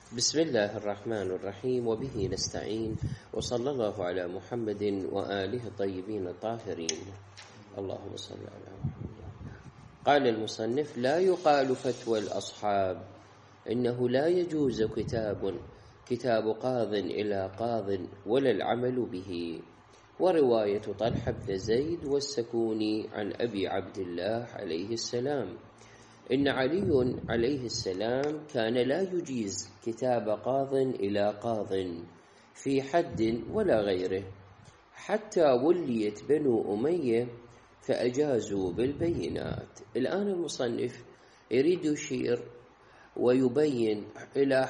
بسم الله الرحمن الرحيم، وبه نستعين، وصلى الله على محمد وآله الطيبين الطاهرين. اللهم صل على محمد. قال المصنف: لا يقال فتوى الأصحاب، إنه لا يجوز كتاب قاض إلى قاض ولا العمل به. ورواية طلحة بن زيد والسكوني عن أبي عبد الله عليه السلام: إن علي عليه السلام كان لا يجيز كتاب قاض إلى قاض في حد ولا غيره، حتى وليت بنو أمية فأجازوا بالبينات. الآن المصنف يريد يشير ويبين إلى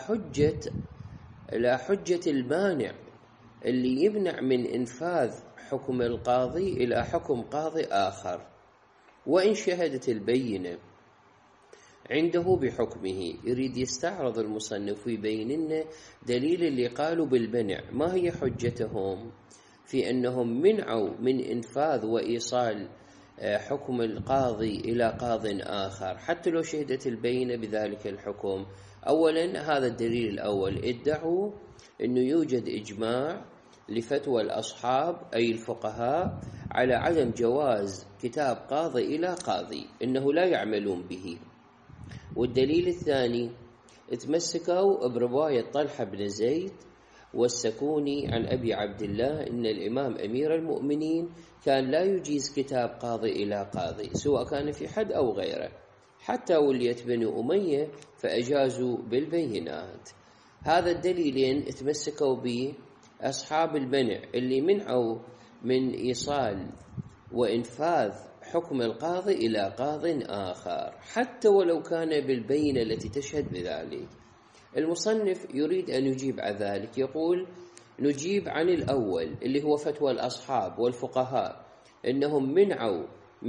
حجة المانع اللي يمنع من إنفاذ حكم القاضي إلى حكم قاضي آخر، وإن شهدت البينة عنده بحكمه. يريد يستعرض المصنف ويبين لنا دليل اللي قالوا بالمنع، ما هي حجتهم في أنهم منعوا من إنفاذ وإيصال حكم القاضي إلى قاض آخر حتى لو شهدت البينة بذلك الحكم. أولا، هذا الدليل الأول، ادعوا أنه يوجد إجماع لفتوى الأصحاب أي الفقهاء على عدم جواز كتاب قاضي إلى قاضي، إنه لا يعملون به. والدليل الثاني، اتمسكوا برواية طلحة بن زيد والسكوني عن أبي عبد الله إن الإمام أمير المؤمنين كان لا يجيز كتاب قاضي إلى قاضي سواء كان في حد أو غيره، حتى وليت بنو أمية فأجازوا بالبينات. هذا الدليلين اتمسكوا به أصحاب المنع اللي منعوا من إيصال وإنفاذ حكم القاضي إلى قاض آخر حتى ولو كان بالبينة التي تشهد بذلك. المصنف يريد أن يجيب عن ذلك، يقول: نجيب عن الأول اللي هو فتوى الأصحاب والفقهاء إنهم منعوا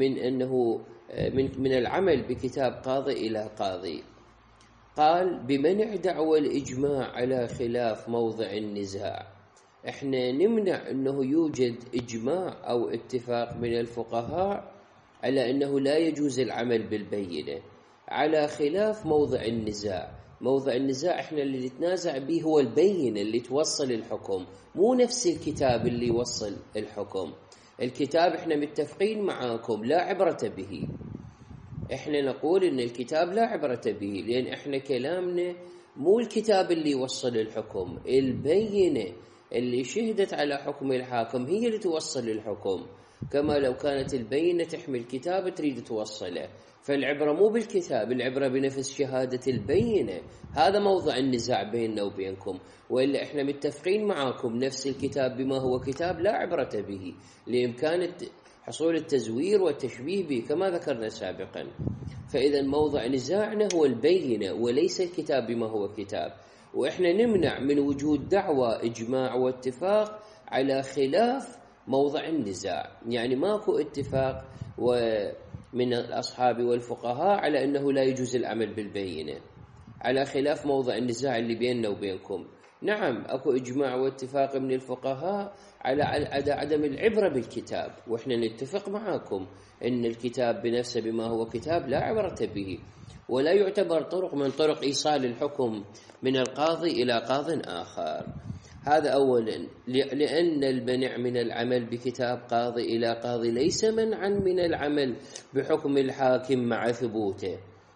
من العمل بكتاب قاضي إلى قاضي. قال: بمنع دعوى الإجماع على خلاف موضع النزاع. احنا نمنع أنه يوجد إجماع أو اتفاق من الفقهاء على أنه لا يجوز العمل بالبينة على خلاف موضع النزاع. موضع النزاع احنا اللي نتنازع به هو البينة اللي توصل الحكم، مو نفس الكتاب اللي يوصل الحكم. الكتاب احنا متفقين معاكم لا عبرة به، احنا نقول ان الكتاب لا عبرة به، لان احنا كلامنا مو الكتاب اللي يوصل الحكم، البينة اللي شهدت على حكم الحاكم هي اللي توصل الحكم، كما لو كانت البينة تحمل كتاب تريد توصله. فالعبرة مو بالكتاب، العبرة بنفس شهادة البينة. هذا موضع النزاع بيننا وبينكم، وإلا إحنا متفقين معاكم نفس الكتاب بما هو كتاب لا عبرة به لإمكان حصول التزوير والتشبيه به كما ذكرنا سابقا. فإذا موضع نزاعنا هو البينة وليس الكتاب بما هو كتاب، وإحنا نمنع من وجود دعوى إجماع واتفاق على خلاف موضع النزاع. يعني ماكو اتفاق من الأصحاب والفقهاء على أنه لا يجوز العمل بالبينة على خلاف موضع النزاع اللي بيننا وبينكم. نعم، أكو إجماع واتفاق من الفقهاء على عدم العبرة بالكتاب، وإحنا نتفق معاكم أن الكتاب بنفسه بما هو كتاب لا عبرة به، ولا يعتبر طرق من طرق إيصال الحكم من القاضي إلى قاض آخر. هذا أولا، لأن المنع من العمل بكتاب قاضي إلى قاضي ليس منعا من العمل بحكم الحاكم مع ثبوته.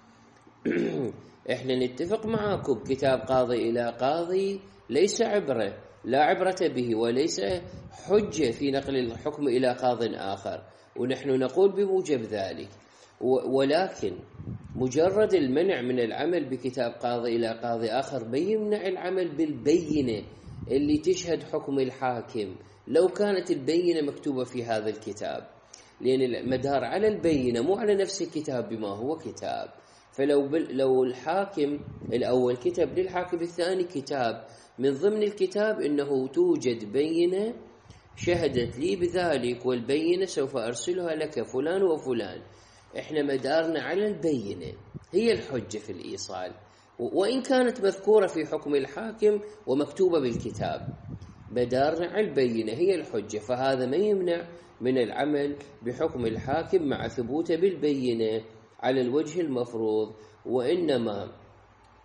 إحنا نتفق معاكم كتاب قاضي إلى قاضي ليس عبرة، لا عبرة به، وليس حجة في نقل الحكم إلى قاض آخر، ونحن نقول بموجب ذلك. ولكن مجرد المنع من العمل بكتاب قاضي إلى قاضي آخر بيمنع العمل بالبينة اللي تشهد حكم الحاكم لو كانت البينة مكتوبة في هذا الكتاب، لأن المدار على البينة مو على نفس الكتاب بما هو كتاب. فلو الحاكم الأول كتب للحاكم الثاني كتاب من ضمن الكتاب إنه توجد بينة شهدت لي بذلك، والبينة سوف أرسلها لك فلان وفلان، إحنا مدارنا على البينة هي الحجة في الإيصال، وإن كانت مذكورة في حكم الحاكم ومكتوبة بالكتاب، مدارنا على البينة هي الحجة. فهذا ما يمنع من العمل بحكم الحاكم مع ثبوته بالبينة على الوجه المفروض، وإنما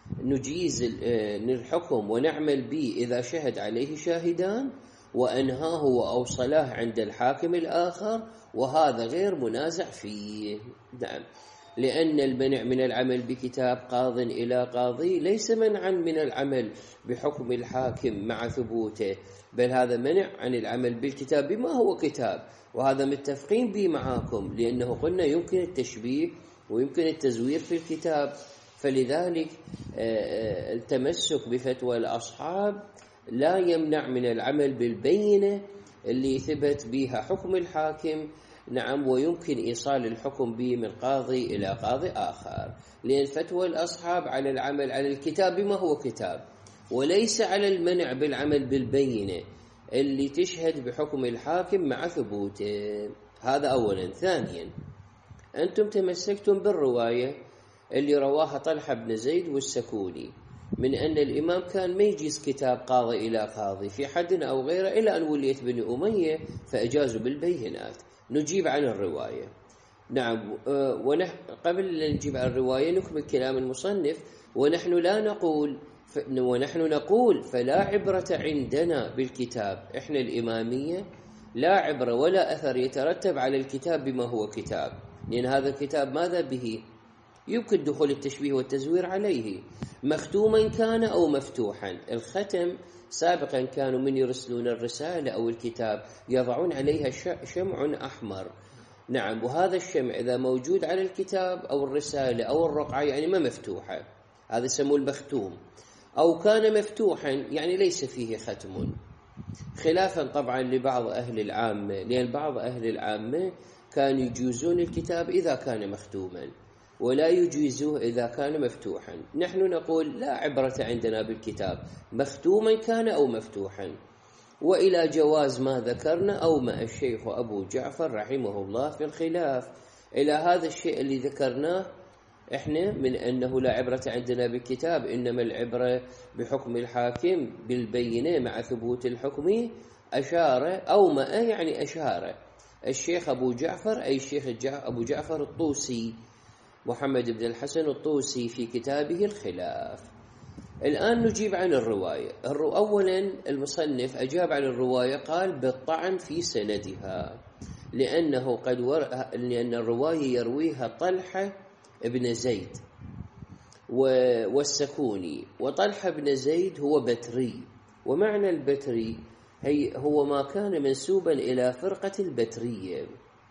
نجيز الحكم ونعمل به إذا شهد عليه شاهدان وأنهاه وأوصلاه عند الحاكم الآخر، وهذا غير منازع فيه. نعم، لأن المنع من العمل بكتاب قاض إلى قاضي ليس منعا من العمل بحكم الحاكم مع ثبوته، بل هذا منع عن العمل بالكتاب بما هو كتاب، وهذا متفقين به معاكم، لأنه قلنا يمكن التشبيه ويمكن التزوير في الكتاب. فلذلك التمسك بفتوى الأصحاب لا يمنع من العمل بالبينة اللي ثبت بها حكم الحاكم. نعم، ويمكن إيصال الحكم به من قاضي إلى قاضي آخر، لأن فتوى الأصحاب على العمل على الكتاب بما هو كتاب، وليس على المنع بالعمل بالبينة اللي تشهد بحكم الحاكم مع ثبوته. هذا أولا. ثانيا، أنتم تمسكتم بالرواية اللي رواها طلحة بن زيد والسكوني من أن الإمام كان ما يجيز كتاب قاضي إلى قاضي في حد أو غيره إلا أن وليت بني أمية فأجازوا بالبينات. نجيب عن الرواية. نعم، قبل أن نجيب عن الرواية نكمل كلام المصنف. ونحن نقول فلا عبرة عندنا بالكتاب، إحنا الإمامية لا عبرة ولا أثر يترتب على الكتاب بما هو كتاب، لأن هذا الكتاب ماذا به؟ يمكن دخول التشبيه والتزوير عليه، مختوما كان أو مفتوحا. الختم سابقا كانوا من يرسلون الرسالة أو الكتاب يضعون عليها شمع أحمر. نعم، وهذا الشمع إذا موجود على الكتاب أو الرسالة أو الرقعة يعني ما مفتوحة، هذا يسموه المختوم. أو كان مفتوحا يعني ليس فيه ختم، خلافا طبعا لبعض أهل العامة، لأن بعض أهل العامة كانوا يجوزون الكتاب إذا كان مختوما ولا يجيزوه إذا كان مفتوحا. نحن نقول لا عبرة عندنا بالكتاب، مختوما كان أو مفتوحا. وإلى جواز ما ذكرنا أو ما الشيخ أبو جعفر رحمه الله في الخلاف إلى هذا الشيء اللي ذكرناه إحنا من أنه لا عبرة عندنا بالكتاب، إنما العبرة بحكم الحاكم بالبينة مع ثبوت الحكم. أشار أو ما يعني أشار الشيخ أبو جعفر، أي الشيخ أبو جعفر الطوسي محمد بن الحسن الطوسي في كتابه الخلاف. الآن نجيب عن الرواية. أولا المصنف أجاب عن الرواية قال بالطعن في سندها، لأن الرواية يرويها طلحة بن زيد والسكوني، وطلحة بن زيد هو بتري، ومعنى البتري هو ما كان منسوبا إلى فرقة البترية،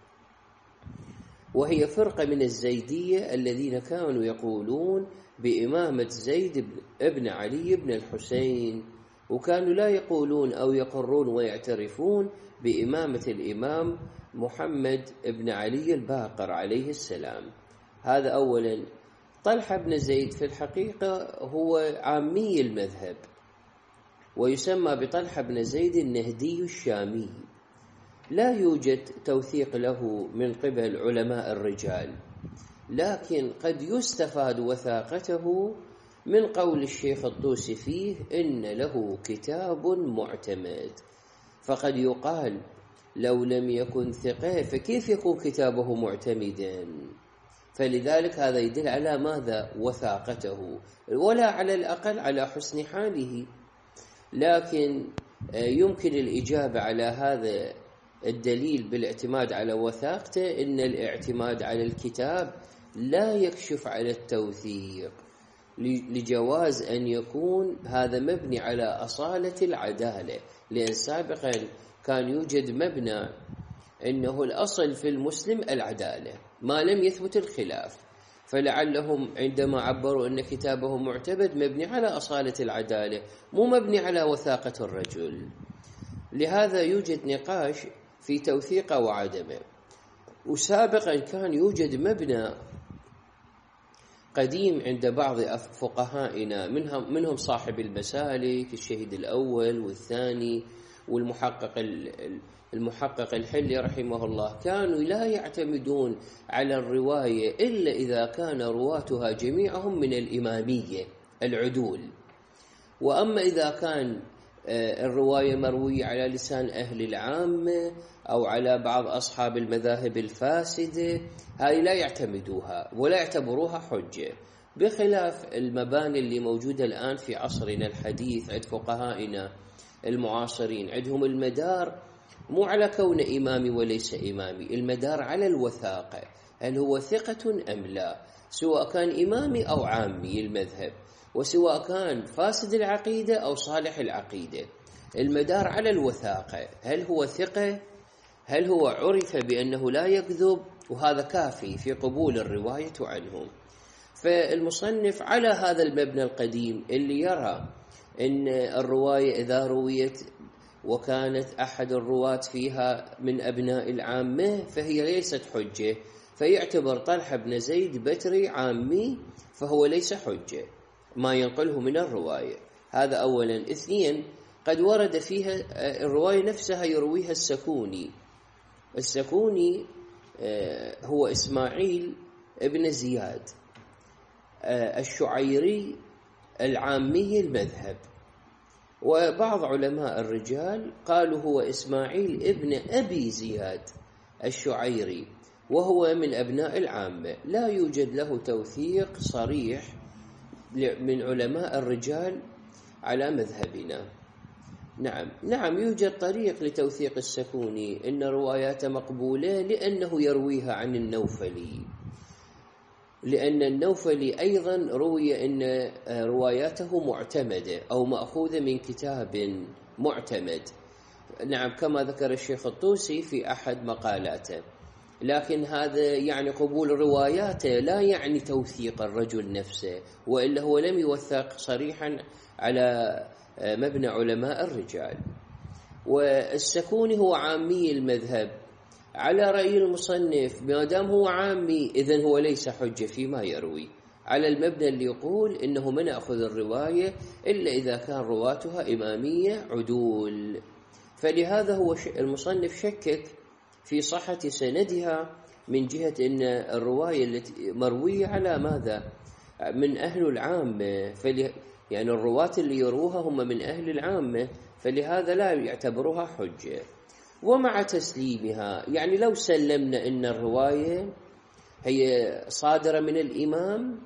وهي فرقة من الزيدية الذين كانوا يقولون بإمامة زيد ابن علي بن الحسين، وكانوا لا يقولون أو يقرون ويعترفون بإمامة الإمام محمد ابن علي الباقر عليه السلام. هذا أولا. طلحة بن زيد في الحقيقة هو عامي المذهب، ويسمى بطلحة بن زيد النهدي الشامي، لا يوجد توثيق له من قبل علماء الرجال، لكن قد يستفاد وثاقته من قول الشيخ الطوسي فيه إن له كتاب معتمد. فقد يقال لو لم يكن ثقة فكيف يكون كتابه معتمدا؟ فلذلك هذا يدل على ماذا؟ وثاقته، ولا على الأقل على حسن حاله. لكن يمكن الإجابة على هذا الدليل بالاعتماد على وثاقته، إن الاعتماد على الكتاب لا يكشف على التوثيق، لجواز أن يكون هذا مبني على أصالة العدالة، لأن سابقا كان يوجد مبنى إنه الأصل في المسلم العدالة ما لم يثبت الخلاف، فلعلهم عندما عبروا أن كتابه معتمد مبني على أصالة العدالة مو مبني على وثاقة الرجل. لهذا يوجد نقاش في توثيقه وعدمه. وسابقا كان يوجد مبنى قديم عند بعض فقهائنا، منهم صاحب المسالك الشهيد الأول والثاني والمحقق الحلي رحمه الله، كانوا لا يعتمدون على الرواية إلا إذا كان رواتها جميعهم من الإمامية العدول. وأما إذا كان الرواية مروية على لسان أهل العامة أو على بعض أصحاب المذاهب الفاسدة، هذه لا يعتمدوها ولا يعتبروها حجة. بخلاف المباني اللي موجودة الآن في عصرنا الحديث عند فقهائنا المعاصرين، عندهم المدار مو على كون إمامي وليس إمامي، المدار على الوثاقة، هل هو ثقة أم لا، سواء كان إمامي أو عامي المذهب، وسواء كان فاسد العقيدة أو صالح العقيدة. المدار على الوثاقة، هل هو ثقة، هل هو عرف بأنه لا يكذب، وهذا كافي في قبول الرواية عنهم. فالمصنف على هذا المبنى القديم اللي يرى أن الرواية إذا رويت وكانت أحد الرواة فيها من أبناء العامة فهي ليست حجة، فيعتبر طلحة بن زيد بتري عامي فهو ليس حجة ما ينقله من الرواية. هذا أولا. اثنين، قد ورد فيها الرواية نفسها يرويها السكوني. السكوني هو إسماعيل ابن زياد الشعيري العامي المذهب، وبعض علماء الرجال قالوا هو إسماعيل ابن أبي زياد الشعيري، وهو من أبناء العامة، لا يوجد له توثيق صريح من علماء الرجال على مذهبنا. نعم يوجد طريق لتوثيق السكوني، إن رواياته مقبولة لأنه يرويها عن النوفلي، لأن النوفلي أيضا روي أن رواياته معتمدة أو مأخوذة من كتاب معتمد، نعم كما ذكر الشيخ الطوسي في أحد مقالاته. لكن هذا يعني قبول رواياته لا يعني توثيق الرجل نفسه، وإلا هو لم يوثق صريحا على مبنى علماء الرجال. والسكوني هو عامي المذهب، على رأي المصنف ما دام هو عامي إذن هو ليس حجة فيما يروي، على المبنى اللي يقول إنه من أخذ الرواية إلا إذا كان رواتها إمامية عدول. فلهذا هو المصنف شكك في صحة سندها من جهة أن الرواية التي مروية على ماذا؟ من أهل العامة، يعني الرواة اللي يروها هم من أهل العامة، فلهذا لا يعتبرها حجة. ومع تسليمها، يعني لو سلمنا أن الرواية هي صادرة من الإمام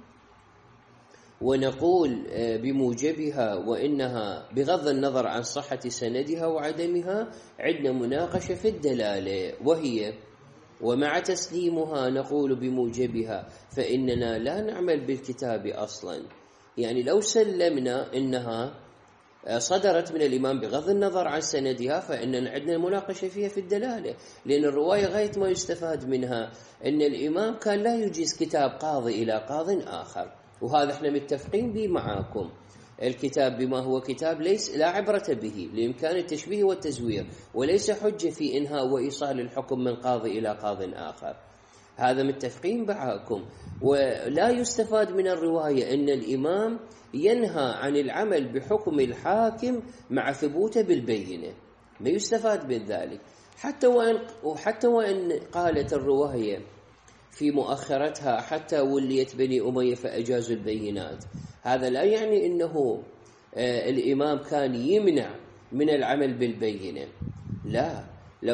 ونقول بموجبها وإنها بغض النظر عن صحة سندها وعدمها عندنا مناقشة في الدلالة، وهي ومع تسليمها نقول بموجبها فإننا لا نعمل بالكتاب أصلا. يعني لو سلمنا إنها صدرت من الإمام بغض النظر عن سندها فإننا عندنا مناقشة فيها في الدلالة، لأن الرواية غاية ما يستفاد منها أن الإمام كان لا يجيز كتاب قاضي إلى قاض آخر، وهذا احنا متفقين به معاكم. الكتاب بما هو كتاب ليس لا عبرة به لإمكان التشبيه والتزوير، وليس حجة في إنهاء وإيصال الحكم من قاضي إلى قاض آخر، هذا متفقين معاكم. ولا يستفاد من الرواية أن الإمام ينهى عن العمل بحكم الحاكم مع ثبوته بالبينة، ما يستفاد من ذلك. حتى وإن قالت الرواية في مؤخرتها حتى وليت بني أمية فأجازوا البينات، هذا لا يعني أنه الإمام كان يمنع من العمل بالبينة، لا، لو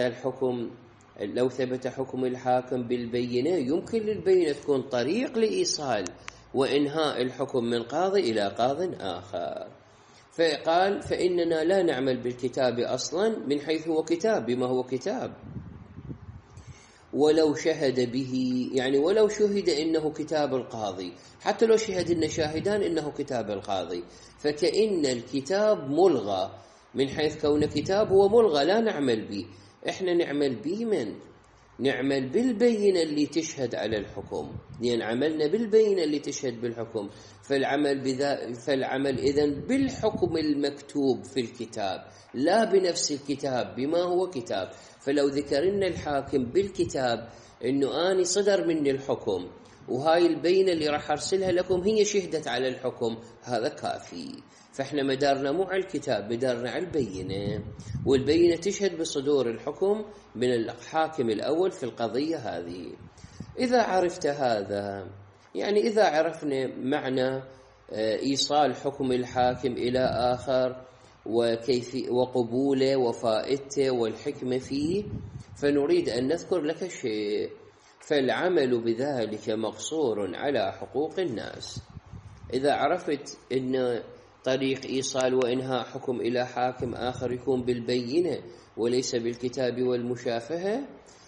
ثبت حكم الحاكم بالبينة يمكن للبينة تكون طريق لإيصال وإنهاء الحكم من قاضي إلى قاض آخر. فقال فإننا لا نعمل بالكتاب أصلا من حيث هو كتاب بما هو كتاب، ولو شهد به، يعني ولو شهد إنه كتاب القاضي، حتى لو شهد إن شاهدان إنه كتاب القاضي، فكأن الكتاب ملغى من حيث كون كتاب هو ملغى لا نعمل به. إحنا نعمل به نعمل بالبينة اللي تشهد على الحكم، لأن عملنا بالبينة اللي تشهد بالحكم، فالعمل إذن بالحكم المكتوب في الكتاب لا بنفس الكتاب بما هو كتاب. فلو ذكرنا الحاكم بالكتاب إنه آني صدر مني الحكم وهاي البينة اللي راح أرسلها لكم هي شهدت على الحكم، هذا كافي. فإحنا مدارنا مو على الكتاب، مدارنا على البينة، والبينة تشهد بصدور الحكم من الحاكم الأول في القضية هذه. إذا عرفت هذا، يعني إذا عرفنا معنى إيصال حكم الحاكم إلى آخر وقبوله وفائدته والحكمة فيه، فنريد أن نذكر لك شيء، فالعمل بذلك مقصور على حقوق الناس. إذا عرفت أن طريق إيصال وإنهاء حكم إلى حاكم آخر يكون بالبينة وليس بالكتاب والمشافهة،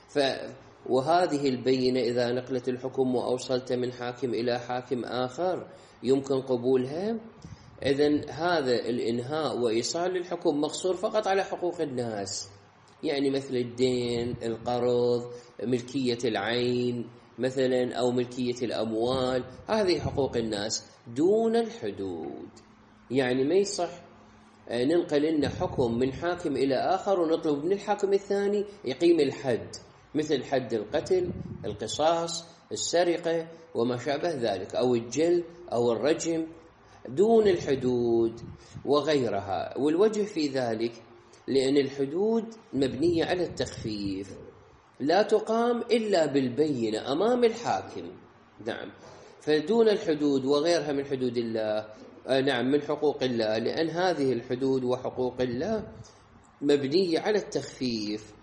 وهذه البينة إذا نقلت الحكم وأوصلت من حاكم إلى حاكم آخر يمكن قبولها، إذن هذا الإنهاء وإيصال الحكم مقصور فقط على حقوق الناس، يعني مثل الدين، القرض، ملكية العين مثلا أو ملكية الأموال، هذه حقوق الناس دون الحدود. يعني ما يصح ننقل لنا حكم من حاكم إلى آخر ونطلب من الحاكم الثاني يقيم الحد، مثل حد القتل، القصاص، السرقة وما شابه ذلك، أو الجلد أو الرجم دون الحدود وغيرها. والوجه في ذلك لأن الحدود مبنية على التخفيف، لا تقام إلا بالبينة أمام الحاكم. نعم، فدون الحدود وغيرها من حدود الله، نعم، من حقوق الله، لأن هذه الحدود وحقوق الله مبنية على التخفيف،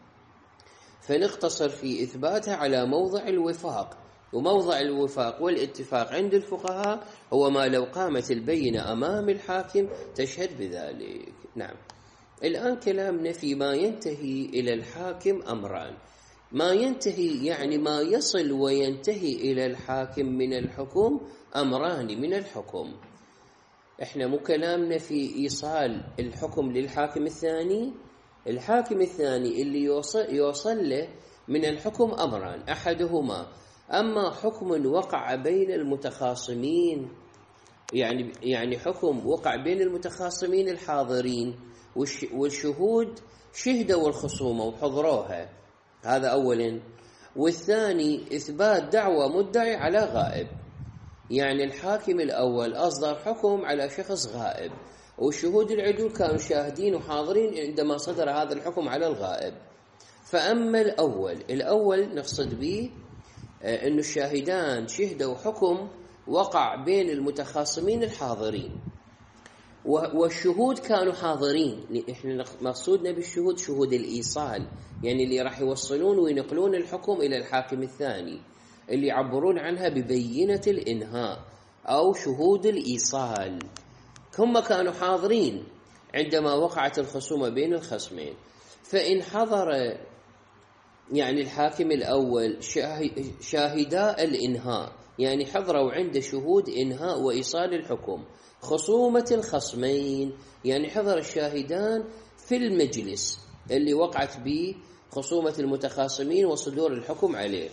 فنقتصر في إثباتها على موضع الوفاق. وموضع الوفاق والاتفاق عند الفقهاء هو ما لو قامت البينة أمام الحاكم تشهد بذلك. نعم، الآن كلامنا فيما ينتهي إلى الحاكم أمران. ما ينتهي يعني ما يصل وينتهي إلى الحاكم من الحكم أمران من الحكم. إحنا مو كلامنا في إيصال الحكم للحاكم الثاني. الحاكم الثاني اللي يوصل له من الحكم أمران، أحدهما أما حكم وقع بين المتخاصمين، يعني حكم وقع بين المتخاصمين الحاضرين والشهود شهدوا الخصومة وحضروها، هذا أولا. والثاني إثبات دعوى مدعي على غائب، يعني الحاكم الأول أصدر حكم على شخص غائب والشهود العدول كانوا شاهدين وحاضرين عندما صدر هذا الحكم على الغائب. فأما الأول نقصد به أن الشاهدان شهدوا حكم وقع بين المتخاصمين الحاضرين والشهود كانوا حاضرين. إحنا مقصودنا بالشهود شهود الإيصال، يعني اللي راح يوصلون وينقلون الحكم إلى الحاكم الثاني، اللي يعبرون عنها ببينة الإنهاء أو شهود الإيصال، هم كانوا حاضرين عندما وقعت الخصومة بين الخصمين. فإن حضر يعني الحاكم الأول شاهدا الإنهاء، يعني حضروا عند شهود إنهاء وإيصال الحكم خصومة الخصمين، يعني حضر الشاهدان في المجلس اللي وقعت به خصومة المتخاصمين وصدور الحكم عليه،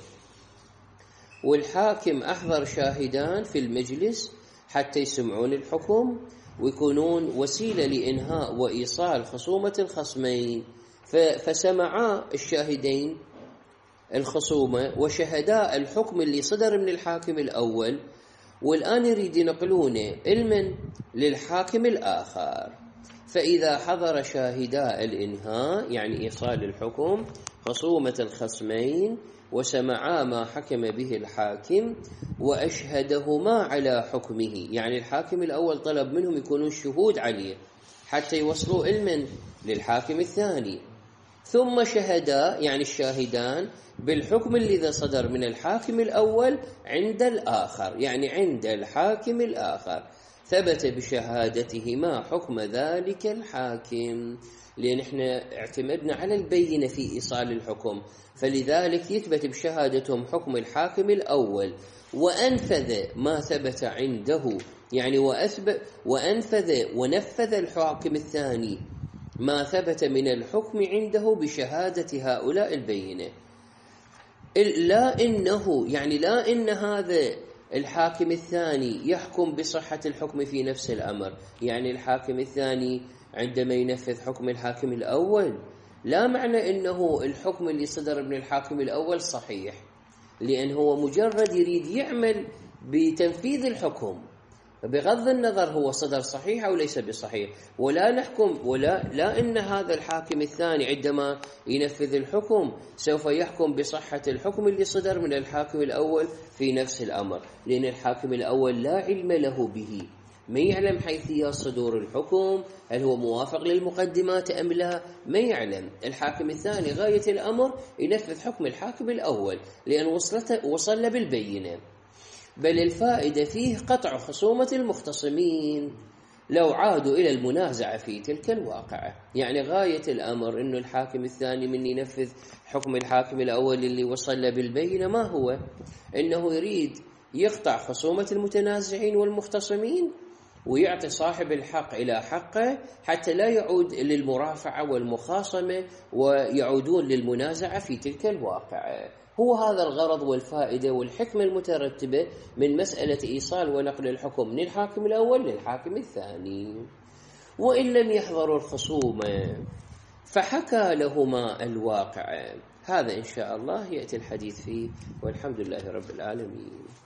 والحاكم أحضر شاهدان في المجلس حتى يسمعون الحكم ويكونون وسيلة لإنهاء وإيصال خصومة الخصمين. فسمعا الشاهدين الخصومة وشهدا الحكم اللي صدر من الحاكم الأول، والآن يريد ينقلونه علما للحاكم الآخر. فإذا حضر شاهدا الإنهاء يعني إيصال الحكم خصومة الخصمين وسمعا ما حكم به الحاكم وأشهدهما على حكمه، يعني الحاكم الأول طلب منهم يكونون شهود عليه حتى يوصلوا علما للحاكم الثاني، ثم شهدا يعني الشاهدان بالحكم الذي صدر من الحاكم الأول عند الآخر، يعني عند الحاكم الآخر ثبت بشهادتهما حكم ذلك الحاكم، لأن احنا اعتمدنا على البينة في إيصال الحكم، فلذلك يثبت بشهادتهم حكم الحاكم الأول وأنفذ ما ثبت عنده، يعني وأنفذ ونفذ الحاكم الثاني ما ثبت من الحكم عنده بشهادة هؤلاء البينة. لا إن هذا الحاكم الثاني يحكم بصحة الحكم في نفس الأمر، يعني الحاكم الثاني عندما ينفذ حكم الحاكم الأول لا معنى إنه الحكم اللي صدر من الحاكم الأول صحيح، لأن هو مجرد يريد يعمل بتنفيذ الحكم بغض النظر هو صدر صحيح أو ليس بصحيح، ولا نحكم لا إن هذا الحاكم الثاني عندما ينفذ الحكم سوف يحكم بصحة الحكم اللي صدر من الحاكم الأول في نفس الأمر، لأن الحاكم الأول لا علم له به، ما يعلم حيثيات صدور الحكم، هل هو موافق للمقدمات أم لا، ما يعلم. الحاكم الثاني غاية الأمر ينفذ حكم الحاكم الأول لأن وصل بالبينة، بل الفائدة فيه قطع خصومة المختصمين لو عادوا إلى المنازعة في تلك الواقعة. يعني غاية الأمر أنه الحاكم الثاني من ينفذ حكم الحاكم الأول اللي وصل بالبينة ما هو؟ أنه يريد يقطع خصومة المتنازعين والمختصمين ويعطي صاحب الحق إلى حقه حتى لا يعود للمرافعة والمخاصمة ويعودون للمنازعة في تلك الواقعة. هو هذا الغرض والفائدة والحكمة المترتبة من مسألة إيصال ونقل الحكم من الحاكم الأول للحاكم الثاني. وإن لم يحضروا الخصومة فحكى لهما الواقع. هذا إن شاء الله يأتي الحديث فيه، والحمد لله رب العالمين.